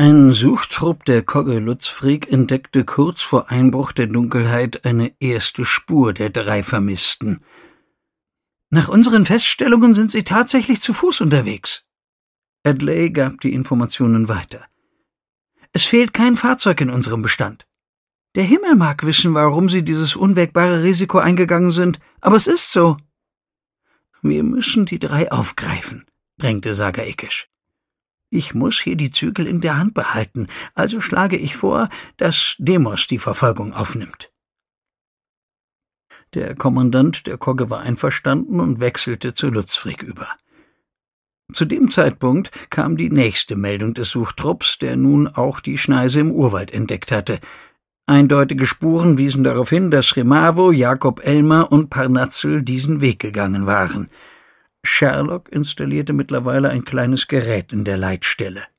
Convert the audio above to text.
Ein Suchtrupp der Kogge-Lutzfriek entdeckte kurz vor Einbruch der Dunkelheit eine erste Spur der 3 Vermissten. »Nach unseren Feststellungen sind sie tatsächlich zu Fuß unterwegs.« Adley gab die Informationen weiter. »Es fehlt kein Fahrzeug in unserem Bestand. Der Himmel mag wissen, warum sie dieses unwägbare Risiko eingegangen sind, aber es ist so.« »Wir müssen die 3 aufgreifen«, drängte Saga Ikesh. »Ich muss hier die Zügel in der Hand behalten, also schlage ich vor, dass Demos die Verfolgung aufnimmt.« Der Kommandant der Kogge war einverstanden und wechselte zu Lutzfriek über. Zu dem Zeitpunkt kam die nächste Meldung des Suchtrupps, der nun auch die Schneise im Urwald entdeckt hatte. Eindeutige Spuren wiesen darauf hin, dass Remavo, Jakob Elmer und Parnatzel diesen Weg gegangen waren. Sherlock installierte mittlerweile ein kleines Gerät in der Leitstelle.